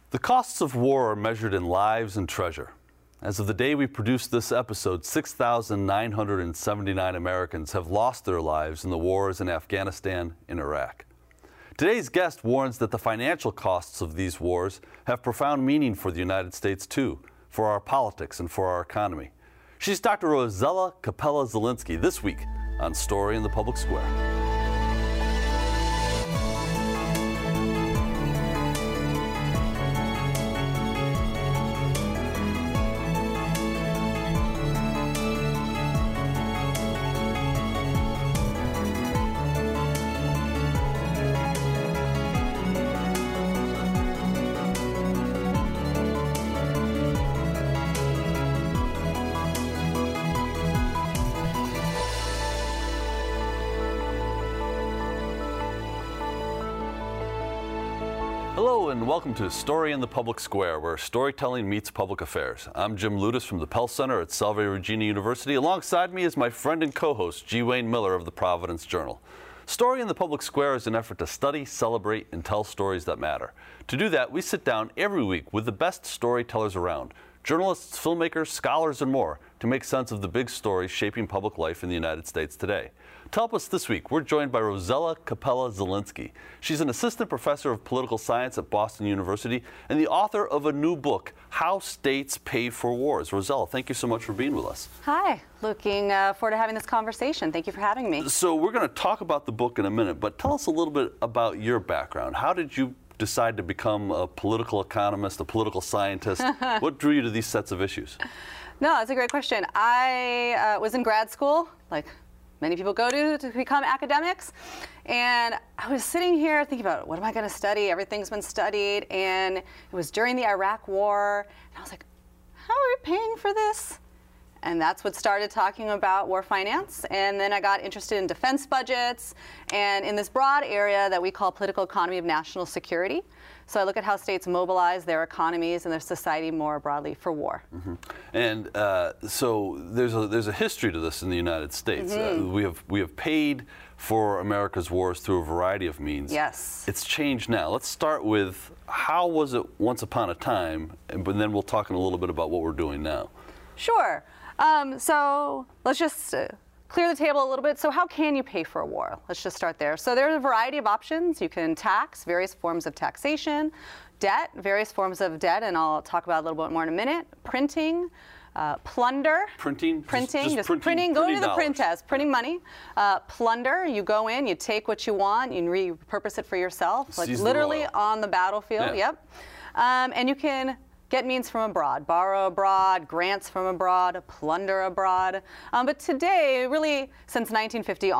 The costs of war are measured in lives and treasure. As of the day we produced this episode, 6,979 Americans have lost their lives in the wars in Afghanistan and Iraq. Today's guest warns that the financial costs of these wars have profound meaning for the United States too, for our politics and for our economy. She's Dr. Rosella Capella-Zielinski this week on Story in the Public Square. Hello and welcome to Story in the Public Square, where storytelling meets public affairs. I'm Jim Ludas from the Pell Center at Salve Regina University. Alongside me is my friend and co-host, G. Wayne Miller of the Providence Journal. Story in the Public Square is an effort to study, celebrate, and tell stories that matter. To do that, we sit down every week with the best storytellers around, journalists, filmmakers, scholars, and more, to make sense of the big stories shaping public life in the United States today. To help us this week, we're joined by Rosella Capella-Zielinski. She's an assistant professor of political science at Boston University and the author of a new book, How States Pay for Wars. Rosella, thank you so much for being with us. Hi, looking forward to having this conversation. Thank you for having me. So we're going to talk about the book in a minute, but tell us a little bit about your background. How did you decide to become a political economist, a political scientist? What drew you to these sets of issues? No, that's a great question. I was in grad school, like many people go to become academics. And I was sitting here thinking about, what am I going to study? Everything's been studied. And it was during the Iraq War. And I was like, how are we paying for this? And that's what started talking about war finance. And then I got interested in defense budgets and in this broad area that we call political economy of national security. So I look at how states mobilize their economies and their society more broadly for war. Mm-hmm. And so there's a history to this in the United States. Mm-hmm. We have paid for America's wars through a variety of means. Yes. It's changed now. Let's start with, how was it once upon a time, but then we'll talk in a little bit about what we're doing now. Sure. So let's just clear the table a little bit. So how can you pay for a war? Let's just start there. So there's a variety of options. You can tax, various forms of taxation, debt, various forms of debt, and I'll talk about it a little bit more in a minute. Printing, plunder. Printing, just printing. Go to the print test, printing money. Plunder, you go in, you take what you want, you repurpose it for yourself, like literally on the battlefield. Yeah. Yep. And you can get means from abroad, borrow abroad, grants from abroad, plunder abroad. But today, really, since 1950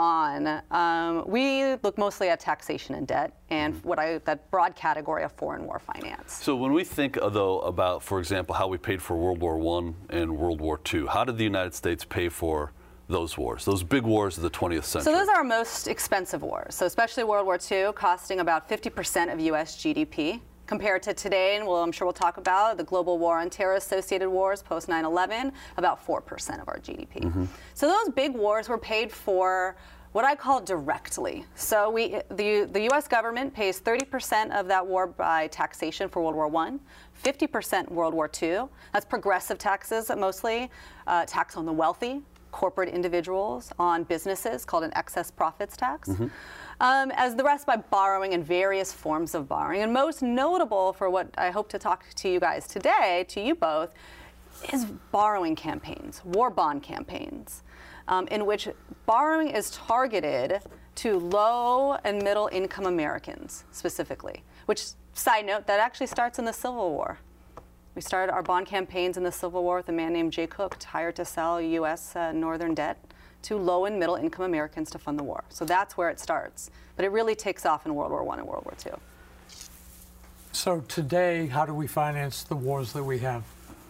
on, we look mostly at taxation and debt and that broad category of foreign war finance. So when we think, though, about, for example, how we paid for World War I and World War II, how did the United States pay for those wars, those big wars of the 20th century? So those are our most expensive wars. So especially World War II, costing about 50% of U.S. GDP. Compared to today, and I'm sure we'll talk about the global war on terror-associated wars post 9/11, about 4% of our GDP. Mm-hmm. So those big wars were paid for what I call directly. So the U.S. government pays 30% of that war by taxation for World War I, 50% World War II. That's progressive taxes mostly, tax on the wealthy, corporate individuals, on businesses called an excess profits tax. Mm-hmm. As the rest by borrowing and various forms of borrowing. And most notable for what I hope to talk to you guys today, to you both, is borrowing campaigns, war bond campaigns, in which borrowing is targeted to low and middle income Americans specifically, which, side note, that actually starts in the Civil War. We started our bond campaigns in the Civil War with a man named Jay Cooke, hired to sell U.S. Northern debt to low and middle income Americans to fund the war. So that's where it starts. But it really takes off in World War I and World War II. So today, how do we finance the wars that we have?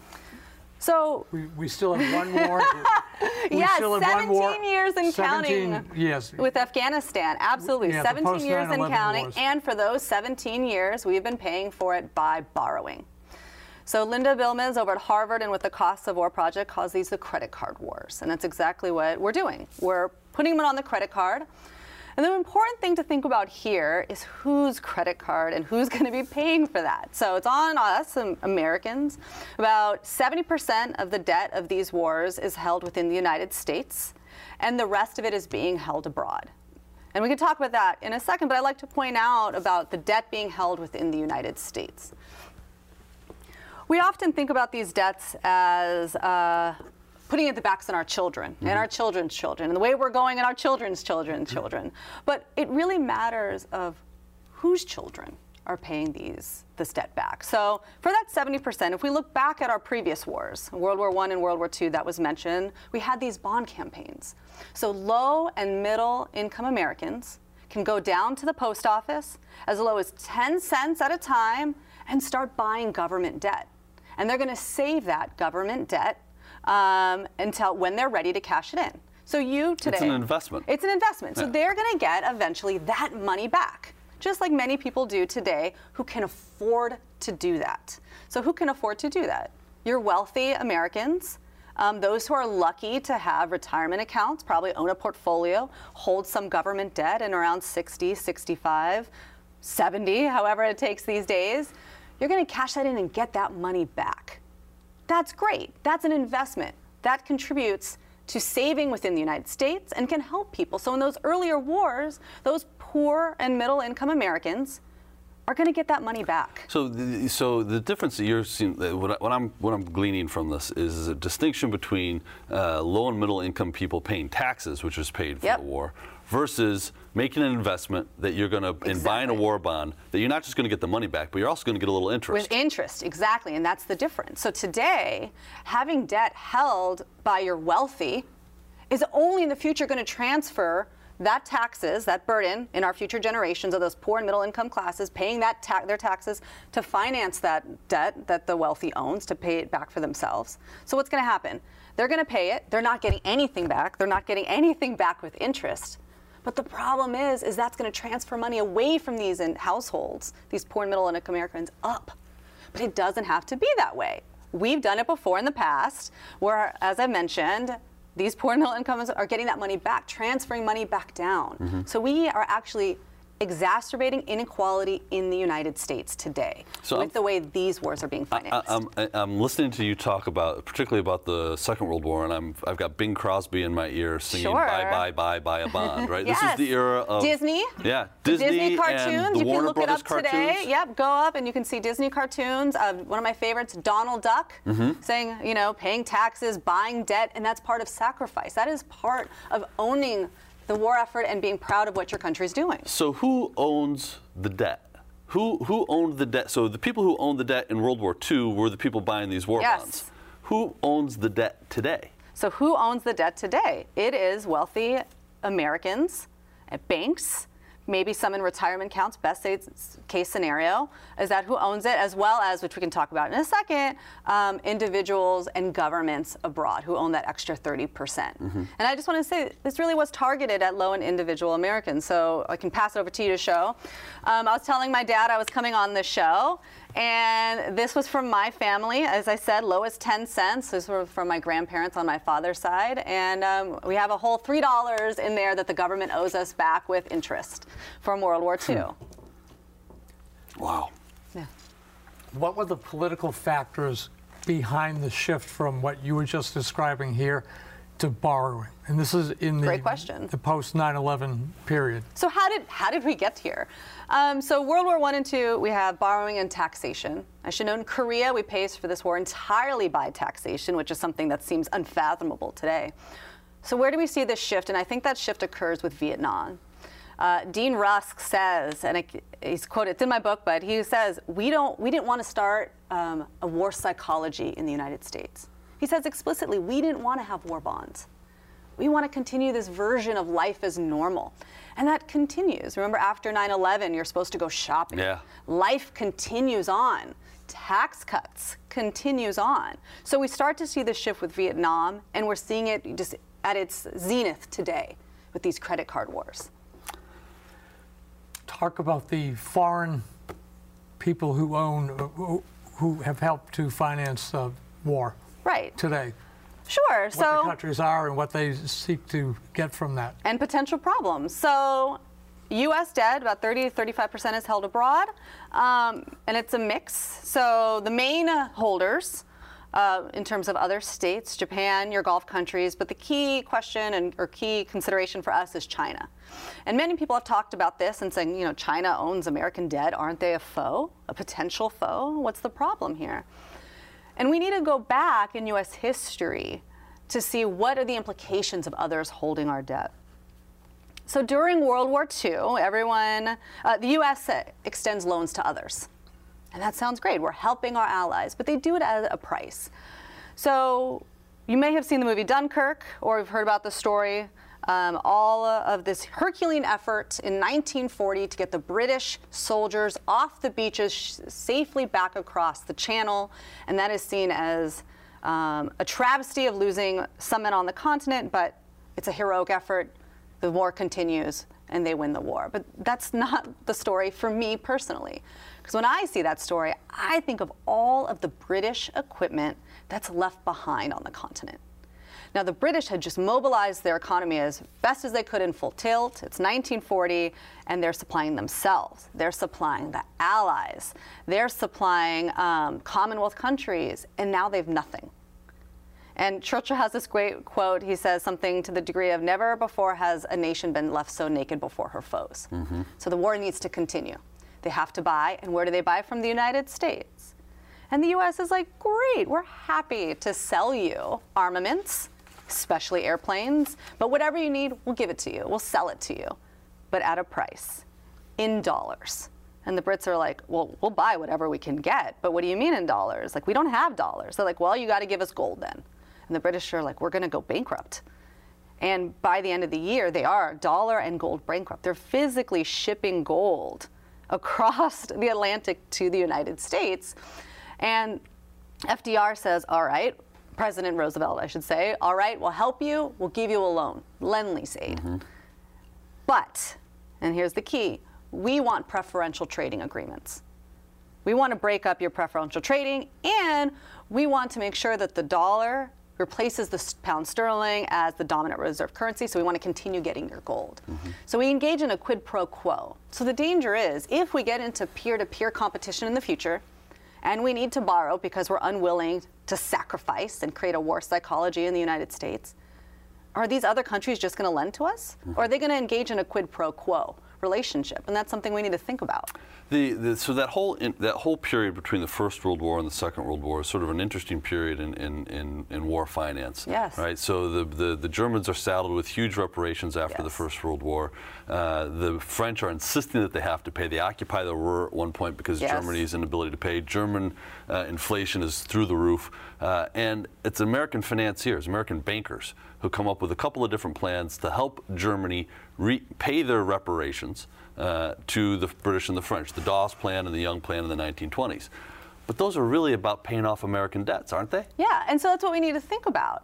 So we still have one war. Yes, 17 years and counting. Yes. With Afghanistan, absolutely. Yeah, 17 years and counting. Wars. And for those 17 years, we've been paying for it by borrowing. So Linda Bilmes over at Harvard and with the Costs of War Project calls these the credit card wars. And that's exactly what we're doing. We're putting them on the credit card. And the important thing to think about here is whose credit card and who's going to be paying for that. So it's on us, Americans. About 70% of the debt of these wars is held within the United States, and the rest of it is being held abroad. And we can talk about that in a second, but I'd like to point out about the debt being held within the United States. We often think about these debts as putting it at the backs on our children and our children's children, and the way we're going in our children's children's children. But it really matters of whose children are paying this debt back. So for that 70%, if we look back at our previous wars, World War I and World War II that was mentioned, we had these bond campaigns. So low and middle income Americans can go down to the post office as low as 10 cents at a time and start buying government debt. And they're going to save that government debt until when they're ready to cash it in. So you today... It's an investment. It's an investment. So they're going to get eventually that money back, just like many people do today who can afford to do that. So who can afford to do that? Your wealthy Americans, those who are lucky to have retirement accounts, probably own a portfolio, hold some government debt in around 60, 65, 70, however it takes these days. You're going to cash that in and get that money back. That's great. That's an investment. That contributes to saving within the United States and can help people. So in those earlier wars, those poor and middle income Americans are going to get that money back. So the difference that you're seeing, what I'm gleaning from this is a distinction between low and middle income people paying taxes, which was paid for the war, versus making an investment that you're going to, in buying a war bond, that you're not just going to get the money back, but you're also going to get a little interest. With interest, exactly, and that's the difference. So today, having debt held by your wealthy is only in the future going to transfer that taxes, that burden in our future generations of those poor and middle income classes paying that their taxes to finance that debt that the wealthy owns to pay it back for themselves. So what's going to happen? They're going to pay it. They're not getting anything back. They're not getting anything back with interest. But the problem is that's going to transfer money away from these households, these poor and middle income Americans, up. But it doesn't have to be that way. We've done it before in the past where, as I mentioned, these poor and middle incomes are getting that money back, transferring money back down. So we are actually exacerbating inequality in the United States today with the way these wars are being financed. I'm listening to you talk about, particularly about the Second World War, and I've got Bing Crosby in my ear singing "Buy, buy, buy a bond." Right? Yes. This is the era of Disney. Yeah, Disney cartoons. And the you Warner can look Brothers it up cartoons. today. Yep, go up and you can see Disney cartoons. One of my favorites, Donald Duck, saying, paying taxes, buying debt, and that's part of sacrifice. That is part of owning the war effort and being proud of what your country is doing. So who owns the debt? Who owned the debt? So the people who owned the debt in World War II were the people buying these war bonds. Who owns the debt today? So who owns the debt today? It is wealthy Americans at banks, maybe some in retirement accounts, best case scenario, is that who owns it, as well as, which we can talk about in a second, individuals and governments abroad who own that extra 30%. And I just want to say, this really was targeted at low and individual Americans. So I can pass it over to you to show. I was telling my dad I was coming on this show, and this was from my family. As I said, low as 10 cents. This was from my grandparents on my father's side. And we have a whole $3 in there that the government owes us back with interest from World War II. Wow. Yeah. What were the political factors behind the shift from what you were just describing here to borrowing? And this is in Great question. The post 9/11 period. So how did we get here? So World War I and II, we have borrowing and taxation. I should note in Korea, we pay for this war entirely by taxation, which is something that seems unfathomable today. So where do we see this shift? And I think that shift occurs with Vietnam. Dean Rusk says, and he's quoted, it's in my book, but he says, we didn't want to start a war psychology in the United States. He says explicitly, we didn't want to have war bonds. We want to continue this version of life as normal. And that continues. Remember, after 9/11, you're supposed to go shopping. Yeah. Life continues on. Tax cuts continues on. So we start to see this shift with Vietnam, and we're seeing it just at its zenith today with these credit card wars. Talk about the foreign people who have helped to finance war today. Sure. What the countries are and what they seek to get from that. And potential problems. So U.S. debt, about 30 to 35% is held abroad, and it's a mix. So the main holders, in terms of other states, Japan, your Gulf countries, but the key question or key consideration for us is China. And many people have talked about this and saying, China owns American debt. Aren't they a foe, a potential foe? What's the problem here? And we need to go back in U.S. history to see what are the implications of others holding our debt. So during World War II, the U.S. extends loans to others. And that sounds great. We're helping our allies, but they do it at a price. So you may have seen the movie Dunkirk, or you've heard about the story. All of this Herculean effort in 1940 to get the British soldiers off the beaches safely back across the Channel. And that is seen as a travesty of losing some men on the continent, but it's a heroic effort. The war continues, and they win the war. But that's not the story for me personally. Because when I see that story, I think of all of the British equipment that's left behind on the continent. Now, the British had just mobilized their economy as best as they could in full tilt. It's 1940, and they're supplying themselves. They're supplying the Allies. They're supplying Commonwealth countries, and now they have nothing. And Churchill has this great quote. He says something to the degree of, never before has a nation been left so naked before her foes. Mm-hmm. So the war needs to continue. They have to buy, and where do they buy? From the United States. And the U.S. is like, great, we're happy to sell you armaments, especially airplanes, but whatever you need, we'll give it to you. We'll sell it to you, but at a price, in dollars. And the Brits are like, well, we'll buy whatever we can get, but what do you mean in dollars? Like, we don't have dollars. They're like, well, you got to give us gold then. And the British are like, we're going to go bankrupt. And by the end of the year, they are dollar and gold bankrupt. They're physically shipping gold across the Atlantic to the United States. And FDR says, all right, President Roosevelt, I should say, all right, we'll help you. We'll give you a loan, Lend-Lease aid. Mm-hmm. But, and here's the key, we want preferential trading agreements. We want to break up your preferential trading, and we want to make sure that the dollar replaces the pound sterling as the dominant reserve currency, so we want to continue getting your gold. Mm-hmm. So we engage in a quid pro quo. So the danger is, if we get into peer-to-peer competition in the future, and we need to borrow because we're unwilling to sacrifice and create a war psychology in the United States, are these other countries just going to lend to us? Mm-hmm. Or are they going to engage in a quid pro quo relationship? And that's something we need to think about. So that whole period between the First World War and the Second World War is sort of an interesting period in war finance. Yes. Right. So the Germans are saddled with huge reparations after the First World War. The French are insisting that they have to pay. They occupy the Ruhr at one point because Germany's inability to pay. German inflation is through the roof, and it's American financiers, American bankers, who come up with a couple of different plans to help Germany pay their reparations to the British and the French, the Dawes Plan and the Young Plan in the 1920s. But those are really about paying off American debts, aren't they? Yeah, and so that's what we need to think about,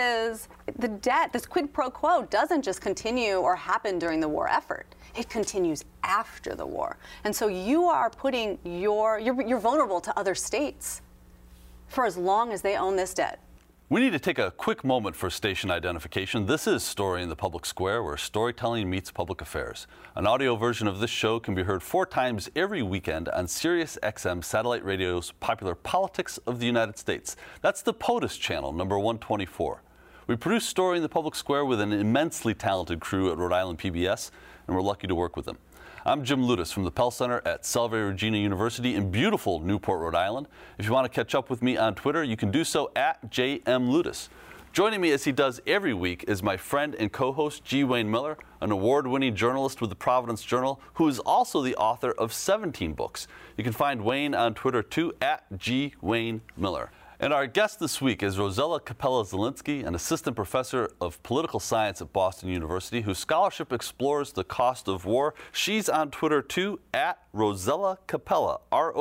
is the debt, this quid pro quo doesn't just continue or happen during the war effort. It continues after the war. And so you are putting you're vulnerable to other states for as long as they own this debt. We need to take a quick moment for station identification. This is Story in the Public Square, where storytelling meets public affairs. An audio version of this show can be heard 4 times every weekend on Sirius XM Satellite Radio's popular Politics of the United States. That's the POTUS channel, number 124. We produce Story in the Public Square with an immensely talented crew at Rhode Island PBS, and we're lucky to work with them. I'm Jim Ludes from the Pell Center at Salve Regina University in beautiful Newport, Rhode Island. If you want to catch up with me on Twitter, you can do so at JMLudes. Joining me as he does every week is my friend and co-host G. Wayne Miller, an award-winning journalist with the Providence Journal, who is also the author of 17 books. You can find Wayne on Twitter too, at G. Wayne Miller. And our guest this week is Rosella Capella-Zielinski, an assistant professor of political science at Boston University, whose scholarship explores the cost of war. She's on Twitter too, at Rosella Capella,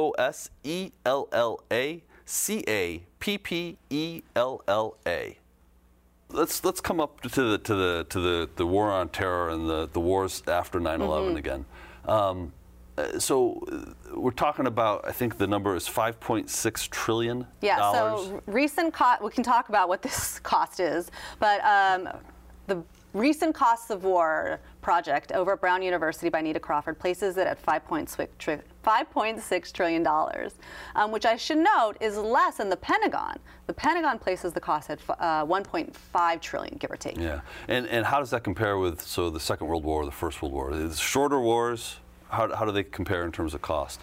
ROSELLACAPPELLA. Let's come up to the war on terror and the wars after 9/11 again. So we're talking about, I think the number is $5.6 trillion. Yeah, so recent cost, we can talk about what this cost is, but the recent costs of war project over at Brown University by Nita Crawford places it at $5.6 trillion, which I should note is less than the Pentagon. The Pentagon places the cost at $1.5 trillion, give or take. Yeah, and how does that compare with the Second World War or the First World War? Is shorter wars, how do they compare in terms of cost?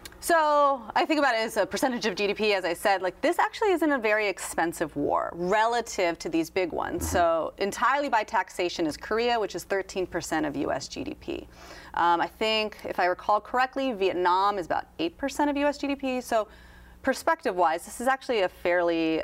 So I think about it as a percentage of GDP, as I said, like this actually isn't a very expensive war relative to these big ones. So entirely by taxation is Korea, which is 13% of US GDP. I think, if I recall correctly, Vietnam is about 8% of US GDP. So perspective-wise, this is actually a fairly,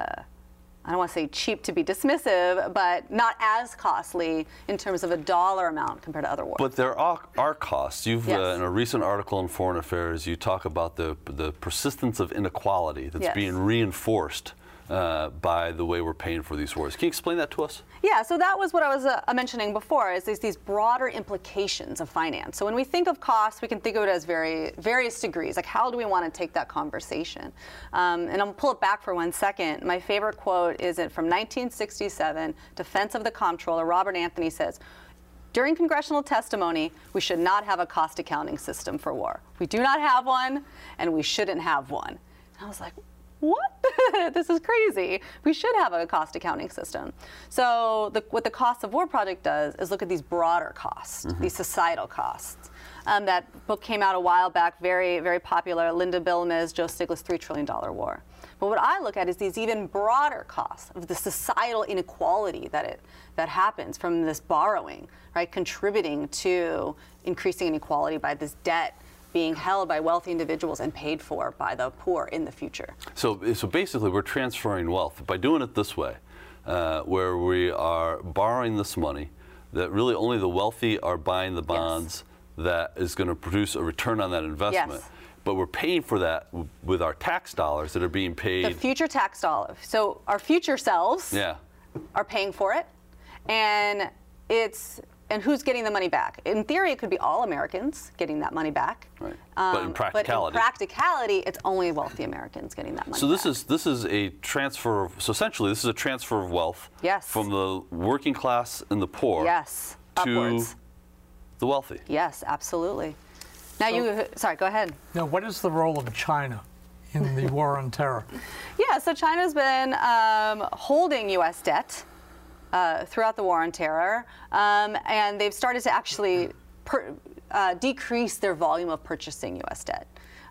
I don't want to say cheap to be dismissive, but not as costly in terms of a dollar amount compared to other wars. But there are costs. You've, Yes. in a recent article in Foreign Affairs, you talk about the persistence of inequality that's Yes. being reinforced by the way we're paying for these wars. Can you explain that to us? Yeah, so that was what I was mentioning before, is these broader implications of finance. So when we think of costs, we can think of it as various degrees. Like, how do we want to take that conversation? And I'll pull it back for 1 second. My favorite quote is from 1967, Defense of the Comptroller. Robert Anthony says, during congressional testimony, we should not have a cost accounting system for war. We do not have one, and we shouldn't have one. And I was like, what? This is crazy. We should have a cost accounting system. So what the Cost of War Project does is look at these broader costs, these societal costs. That book came out a while back, very, very popular. Linda Bilmes, Joe Stiglitz, $3 Trillion War. But what I look at is these even broader costs of the societal inequality that happens from this borrowing, right, contributing to increasing inequality by this debt being held by wealthy individuals and paid for by the poor in the future. So basically, we're transferring wealth by doing it this way, where we are borrowing this money that really only the wealthy are buying the bonds that is going to produce a return on that investment. Yes. But we're paying for that with our tax dollars that are being paid. The future tax dollars. So our future selves are paying for it, and who's getting the money back? In theory, it could be all Americans getting that money back. Right. But in practicality, it's only wealthy Americans getting that money so back. this is a transfer. So essentially, this is a transfer of wealth from the working class and the poor to upwards. The wealthy. Yes, absolutely. Now sorry, go ahead. Now, what is the role of China in the war on terror? Yeah, so China's been holding U.S. debt throughout the war on terror, and they've started to actually decrease their volume of purchasing U.S. debt.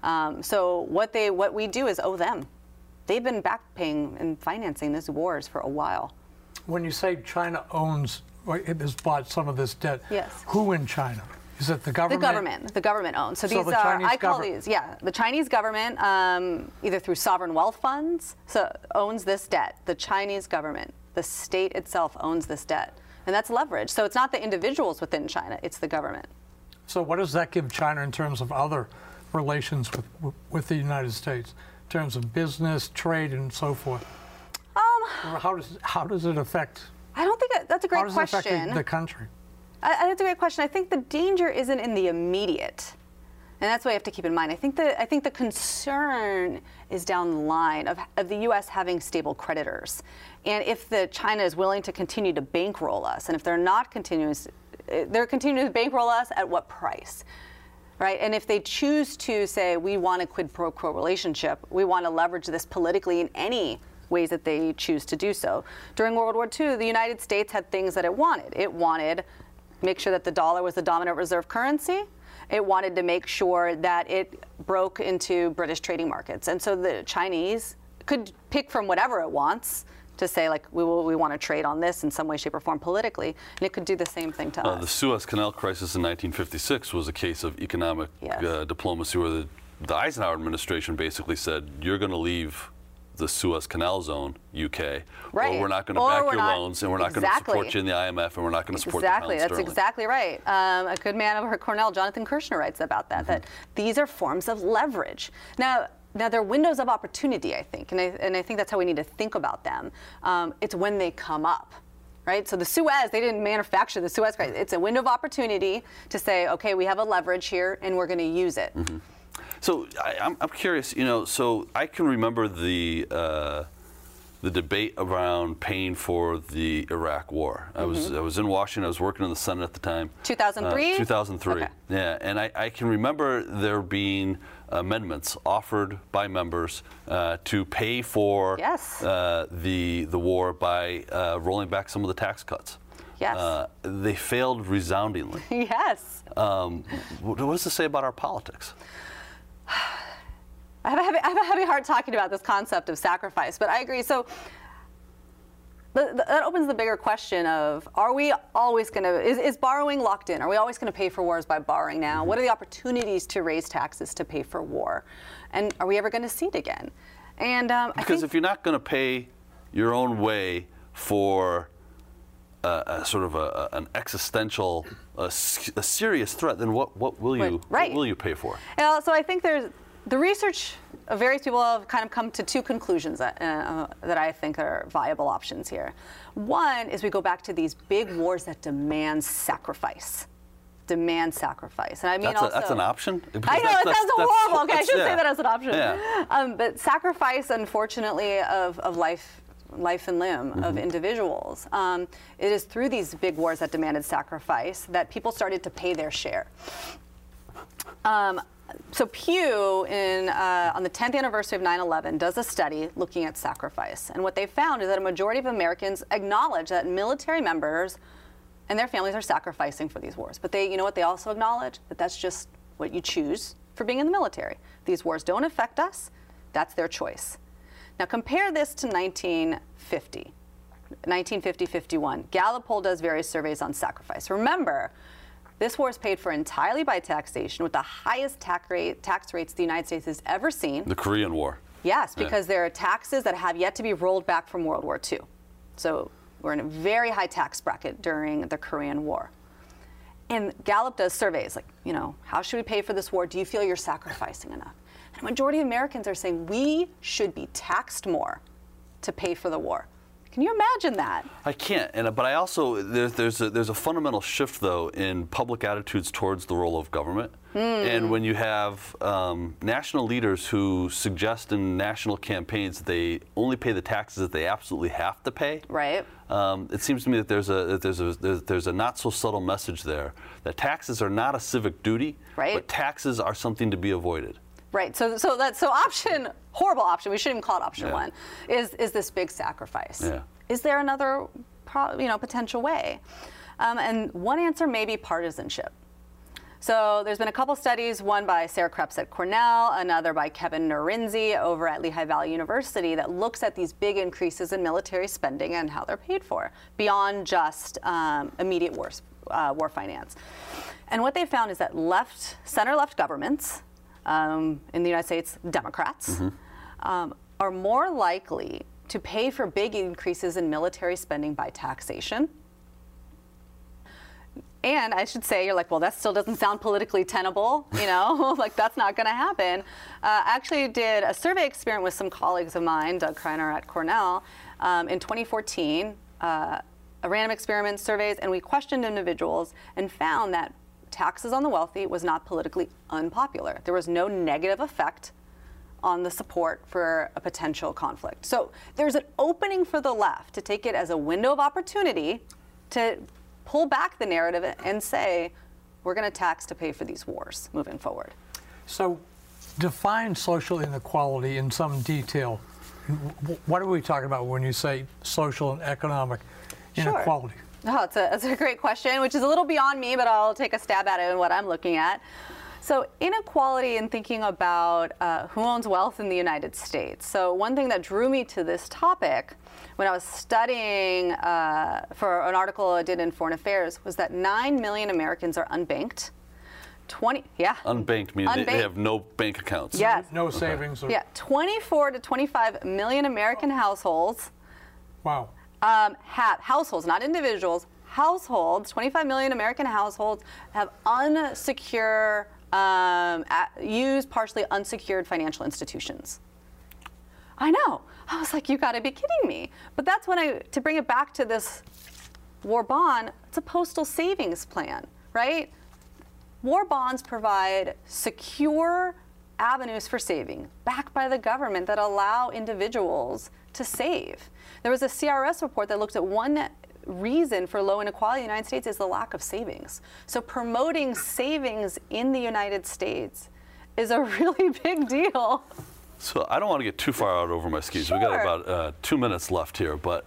So what we do is owe them. They've been back paying and financing these wars for a while. When you say China owns, or it has bought some of this debt, yes. Who in China? Is it the government? The government owns. So these the are, Chinese I call these, the Chinese government, either through sovereign wealth funds, owns this debt. The Chinese government, the state itself owns this debt. And that's leverage. So it's not the individuals within China, it's the government. So what does that give China in terms of other relations with the United States, in terms of business, trade, and so forth? How does it affect? I don't think that's a great question. How does it affect the country? That's a great question. I think the danger isn't in the immediate, and that's what we have to keep in mind. I think the concern is down the line of the U.S. having stable creditors, and if China is willing to continue to bankroll us, and if they're continuing to bankroll us, at what price? Right? And if they choose to say, we want a quid pro quo relationship, we want to leverage this politically in any ways that they choose to do so. During World War II, the United States had things that it wanted. It wanted to make sure that the dollar was the dominant reserve currency. It wanted to make sure that it broke into British trading markets. And so the Chinese could pick from whatever it wants to say, like, we want to trade on this in some way, shape, or form politically, and it could do the same thing to us. The Suez Canal crisis in 1956 was a case of economic diplomacy where the Eisenhower administration basically said, you're going to leave the Suez Canal zone, UK, or we're not going to back your loans, and we're not going to support you in the IMF, and we're not going to support the pound sterling. That's exactly right. A good man over at Cornell, Jonathan Kirshner, writes about that, that these are forms of leverage. Now they're windows of opportunity, I think, and I think that's how we need to think about them. It's when they come up. Right? So the Suez, they didn't manufacture the Suez crisis. It's a window of opportunity to say, okay, we have a leverage here, and we're going to use it. So I'm curious, so I can remember the the debate around paying for the Iraq War. I was in Washington. I was working in the Senate at the time. 2003? 2003. Okay. Yeah, and I can remember there being amendments offered by members to pay for the war by rolling back some of the tax cuts. Yes. They failed resoundingly. Yes. What does this say about our politics? I have a heavy heart talking about this concept of sacrifice, but I agree. So that opens the bigger question of, are we always going to, is borrowing locked in? Are we always going to pay for wars by borrowing now? What are the opportunities to raise taxes to pay for war? And are we ever going to see it again? And because if you're not going to pay your own way for a sort of an existential, a serious threat, then what will you what will you pay for? So I think the research of various people have kind of come to two conclusions that I think are viable options here. One is we go back to these big wars that demand sacrifice. And I mean, that's an option? I know, it sounds horrible. Okay, I shouldn't say that as an option. Yeah. But sacrifice, unfortunately, of life and limb of individuals. It is through these big wars that demanded sacrifice that people started to pay their share. So Pew, on the 10th anniversary of 9/11, does a study looking at sacrifice. And what they found is that a majority of Americans acknowledge that military members and their families are sacrificing for these wars. But you know what they also acknowledge? That that's just what you choose for being in the military. These wars don't affect us. That's their choice. Now compare this to 1950-51. Gallup poll does various surveys on sacrifice. Remember, this war is paid for entirely by taxation, with the highest tax rates the United States has ever seen. The Korean War. Yes, because there are taxes that have yet to be rolled back from World War II. So we're in a very high tax bracket during the Korean War. And Gallup does surveys like, how should we pay for this war? Do you feel you're sacrificing enough? And a majority of Americans are saying we should be taxed more to pay for the war. Can you imagine that? I can't, but I also there's a fundamental shift though in public attitudes towards the role of government. And when you have national leaders who suggest in national campaigns that they only pay the taxes that they absolutely have to pay, right? It seems to me that there's a not so subtle message there that taxes are not a civic duty, right? But taxes are something to be avoided. Right. So horrible option. We shouldn't even call it option one. Is this big sacrifice? Yeah. Is there another, potential way? And one answer may be partisanship. So there's been a couple studies, one by Sarah Krebs at Cornell, another by Kevin Norinzi over at Lehigh Valley University, that looks at these big increases in military spending and how they're paid for beyond just immediate war finance. And what they found is that center-left governments, in the United States, Democrats, are more likely to pay for big increases in military spending by taxation. And I should say, you're like, well, that still doesn't sound politically tenable, like that's not going to happen. I actually did a survey experiment with some colleagues of mine, Doug Kreiner at Cornell, in 2014, a random experiment surveys, and we questioned individuals and found that taxes on the wealthy was not politically unpopular. There was no negative effect on the support for a potential conflict. So there's an opening for the left to take it as a window of opportunity to pull back the narrative and say, we're going to tax to pay for these wars moving forward. So define social inequality in some detail. What are we talking about when you say social and economic inequality? Sure. Oh, that's a great question, which is a little beyond me, but I'll take a stab at it and what I'm looking at. So inequality in thinking about who owns wealth in the United States. So one thing that drew me to this topic when I was studying for an article I did in Foreign Affairs was that 9 million Americans are unbanked. Unbanked means they have no bank accounts. Yes. No savings. Yeah, 24 to 25 million American households. Wow. Have households, not individuals, households, 25 million American households have use partially unsecured financial institutions. I know. I was like, you got to be kidding me. But that's to bring it back to this war bond, it's a postal savings plan, right? War bonds provide secure avenues for saving, backed by the government, that allow individuals to save. There was a CRS report that looked at one reason for low inequality in the United States is the lack of savings. So promoting savings in the United States is a really big deal. So I don't want to get too far out over my skis. Sure. We've got about 2 minutes left here, but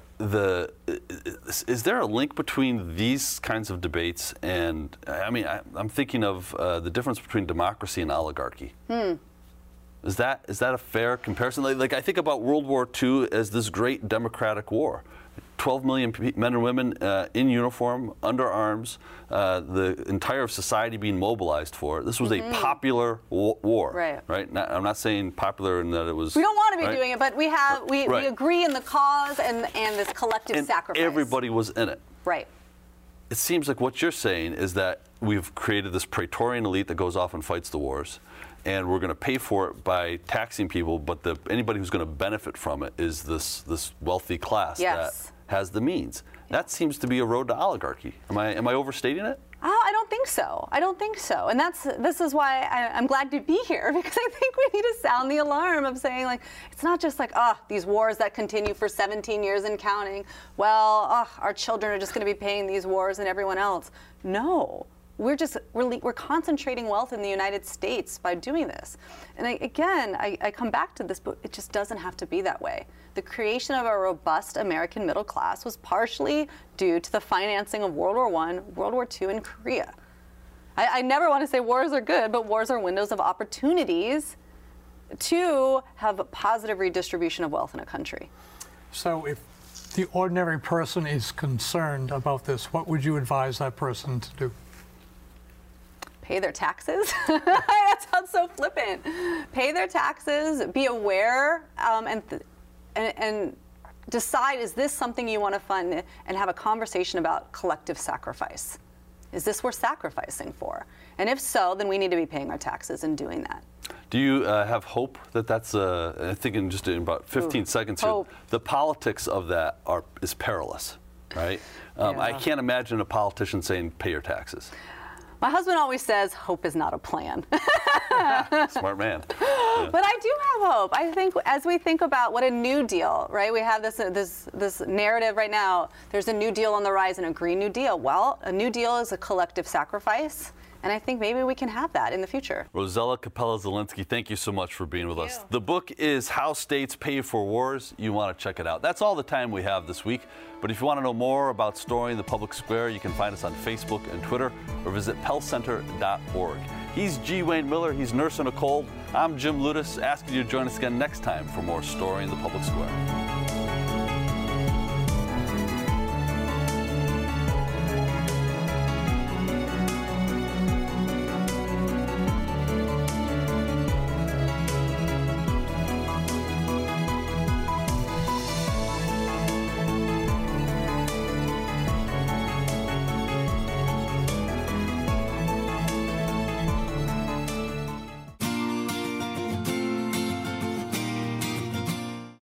is there a link between these kinds of debates and, I mean, I'm thinking of the difference between democracy and oligarchy. Is that a fair comparison? Like I think about World War II as this great democratic war. 12 million men and women in uniform, under arms, the entire society being mobilized for it. This was a popular war, right? I'm not saying popular in that it was. We don't want to be doing it, but we agree in the cause and this collective sacrifice. Everybody was in it. Right. It seems like what you're saying is that we've created this Praetorian elite that goes off and fights the wars, and we're going to pay for it by taxing people, but anybody who's going to benefit from it is this wealthy class that has the means. That seems to be a road to oligarchy. Am I overstating it? I don't think so. I don't think so. And this is why I'm glad to be here, because I think we need to sound the alarm of saying, like, it's not just like, these wars that continue for 17 years and counting. Well, our children are just going to be paying these wars and everyone else. No. We're concentrating wealth in the United States by doing this. And I come back to this, but it just doesn't have to be that way. The creation of a robust American middle class was partially due to the financing of World War I, World War II, and Korea. I never want to say wars are good, but wars are windows of opportunities to have a positive redistribution of wealth in a country. So if the ordinary person is concerned about this, what would you advise that person to do? Pay their taxes. That sounds so flippant. Pay their taxes, be aware, and decide, is this something you want to fund, and have a conversation about collective sacrifice. Is this worth sacrificing for? And if so, then we need to be paying our taxes and doing that. Do you have hope that that's, I think in about 15 seconds here, the politics of that is perilous, right? I can't imagine a politician saying, pay your taxes. My husband always says, hope is not a plan. Smart man. Yeah. But I do have hope. I think as we think about what a New Deal, right? We have this narrative right now. There's a New Deal on the rise and a Green New Deal. Well, a New Deal is a collective sacrifice. And I think maybe we can have that in the future. Rosella Capella-Zielinski, thank you so much for being with us. The book is How States Pay for Wars. You want to check it out. That's all the time we have this week. But if you want to know more about Story in the Public Square, you can find us on Facebook and Twitter, or visit pellcenter.org. He's G. Wayne Miller. He's nursing a cold. I'm Jim Ludes, asking you to join us again next time for more Story in the Public Square.